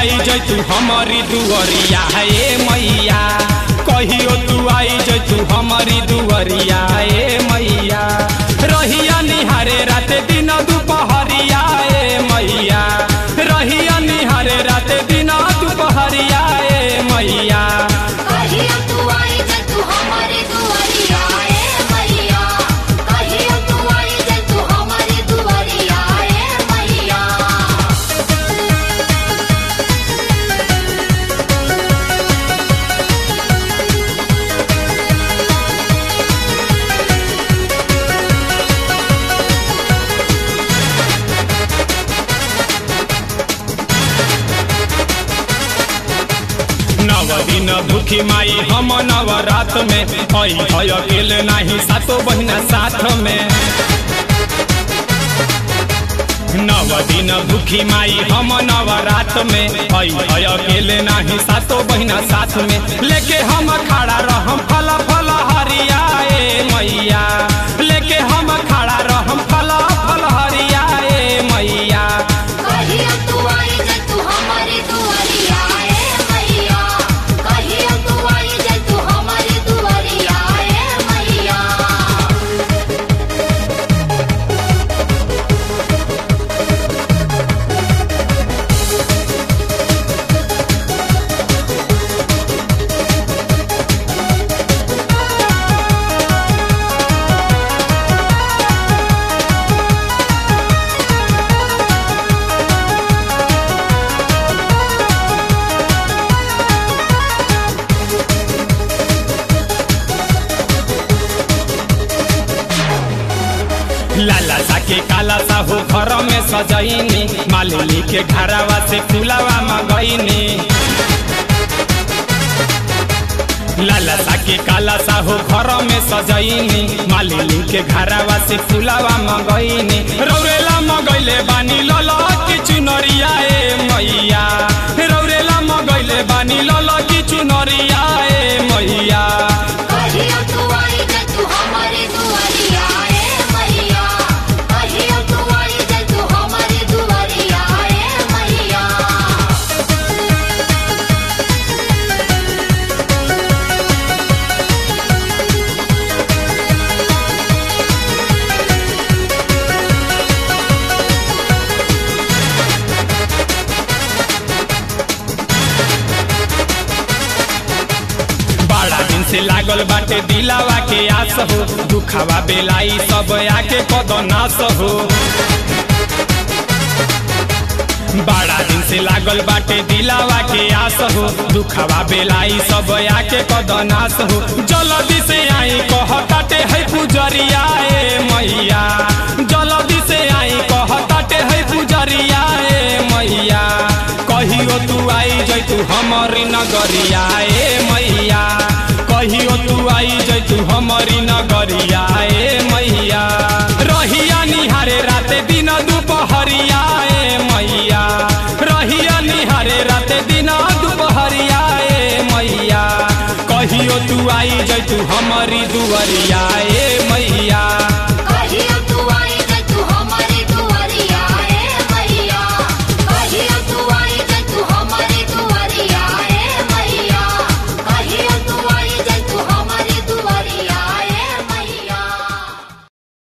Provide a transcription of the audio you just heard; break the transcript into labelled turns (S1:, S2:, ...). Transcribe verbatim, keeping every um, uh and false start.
S1: आई जैतू हमारी दुवरिया ए मैया, कहियो तू आई जैतू हमारी दुवरिया ए मैया। रहिया निहारे रात दिन दुपहरिया ए मैया, रहिया निहारे रात दिन दुपहरिया ए मैया।
S2: कहियो तू आई जैतू हमारी दुवरिया ए मैया, कहियो तू आई जैतू हमारी दुवरिया ए मैया।
S1: नव दिन भूखी माई हम नवरात में, आई है अकेले नहीं सातो बहिना साथ में। नव दिन भूखी माई हम नवरात में, आई है अकेले नहीं सातो बहिना साथ में। लेके हम खड़ा रहम फला फला हरिया ए मैया, लेके हम खड़ा रहम फला फल हरिया ए मैया।
S2: कहियो तू आई जैतू हमारी दुवरिया ए मैया, कहियो तू आई जैतू हमारी दुवरिया ए मैया।
S1: लाला सा के काला सा हो घर में सजैनी, मालिनी के घरवा से फुलावा मंगैनी। लाला सा के काला सा हो घर में सजैनी, मालिनी के घरवा से फुलावा मंगैनी। रौरेला मंगैले बानी लला की चुनरिया ए मैया, रौरेला मंगैले बानी लला की चुनरिया ए मैया।
S2: कहियो तू आई जैतू हमारी दुवरिया ए मैया, कहियो तू आई जैतू हमारी दुवरिया ए मैया।
S1: बड़ा दिन से लागल बाटे दिलावा के आस हो, दुखावा बेलाई सब आके कदनास हो। बड़ा दिन से लागल बाटे दिलावा के आस हो, दुखावा बेलाई सब आके कदनास हो। जल्दी से आई कहताटे है पुजरिया ए मैया, जल्दी से आई कहताटे है पुजरिया ए मैया। कहियो तू आई जैतू हमारी नगरिया ए मैया, कहियो तू आई जैतू हमारी नगरिया ए मैया। रहिया निहारे रात दिन दुपहरिया ए मैया, रहिया निहारे रात दिन दुपहरिया ए मैया। कहियो तू आई जैतू हमारी दुवरिया ए मैया।